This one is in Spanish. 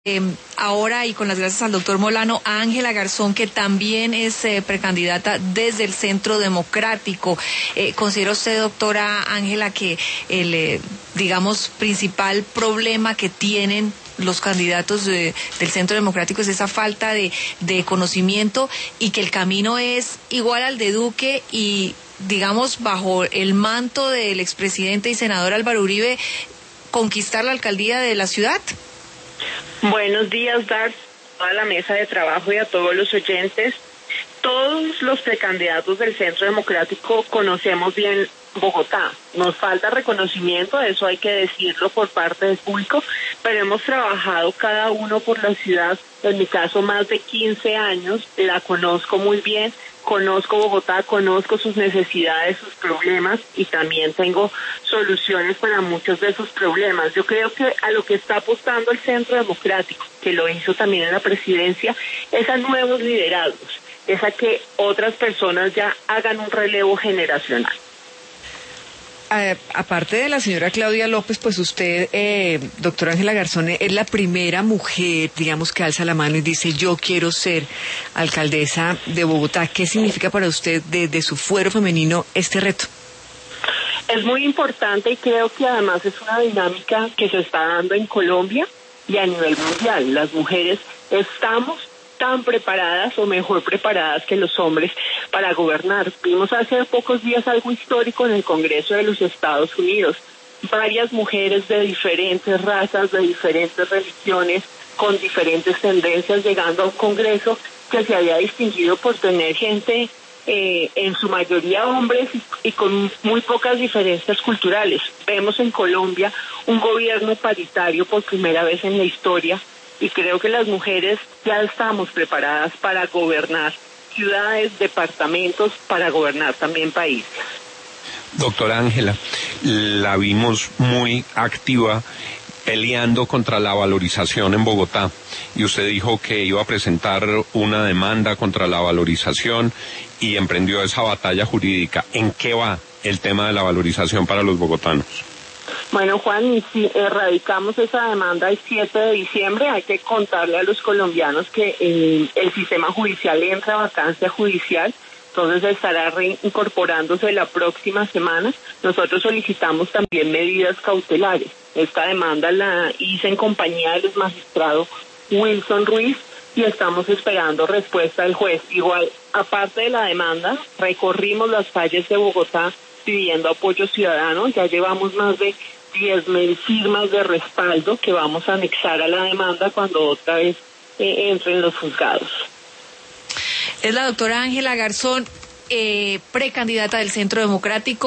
Ahora, y con las gracias al doctor Molano, a Ángela Garzón, que también es precandidata desde el Centro Democrático. ¿Considera usted, doctora Ángela, que el, digamos, principal problema que tienen los candidatos del Centro Democrático es esa falta de conocimiento, y que el camino es igual al de Duque y, digamos, bajo el manto del expresidente y senador Álvaro Uribe, conquistar la alcaldía de la ciudad? Buenos días, Dar, a toda la mesa de trabajo y a todos los oyentes. Todos los precandidatos del Centro Democrático conocemos bien Bogotá. Nos falta reconocimiento, eso hay que decirlo por parte del público, pero hemos trabajado cada uno por la ciudad. En mi caso, más de 15 años, la conozco muy bien. Conozco Bogotá, conozco sus necesidades, sus problemas, y también tengo soluciones para muchos de esos problemas. Yo creo que a lo que está apostando el Centro Democrático, que lo hizo también en la presidencia, es a nuevos liderados, es a que otras personas ya hagan un relevo generacional. Aparte de la señora Claudia López, pues usted, doctora Ángela Garzón, es la primera mujer, digamos, que alza la mano y dice: yo quiero ser alcaldesa de Bogotá. ¿Qué significa para usted, desde su fuero femenino, este reto? Es muy importante, y creo que además es una dinámica que se está dando en Colombia y a nivel mundial. Las mujeres estamos tan preparadas o mejor preparadas que los hombres para gobernar. Vimos hace pocos días algo histórico en el Congreso de los Estados Unidos. Varias mujeres de diferentes razas, de diferentes religiones, con diferentes tendencias, llegando a un Congreso que se había distinguido por tener gente, en su mayoría hombres, y con muy pocas diferencias culturales. Vemos en Colombia un gobierno paritario por primera vez en la historia, y creo que las mujeres ya estamos preparadas para gobernar ciudades, departamentos, para gobernar también países. Doctora Ángela, la vimos muy activa peleando contra la valorización en Bogotá, y usted dijo que iba a presentar una demanda contra la valorización y emprendió esa batalla jurídica. ¿En qué va el tema de la valorización para los bogotanos? Bueno, Juan, si erradicamos esa demanda el 7 de diciembre, hay que contarle a los colombianos que el sistema judicial entra a vacancia judicial, entonces estará reincorporándose la próxima semana. Nosotros solicitamos también medidas cautelares. Esta demanda la hice en compañía del magistrado Wilson Ruiz y estamos esperando respuesta del juez. Igual, aparte de la demanda, recorrimos las calles de Bogotá pidiendo apoyo ciudadano. Ya llevamos más de 10,000 firmas de respaldo que vamos a anexar a la demanda cuando otra vez entren los juzgados. Es la doctora Ángela Garzón, precandidata del Centro Democrático.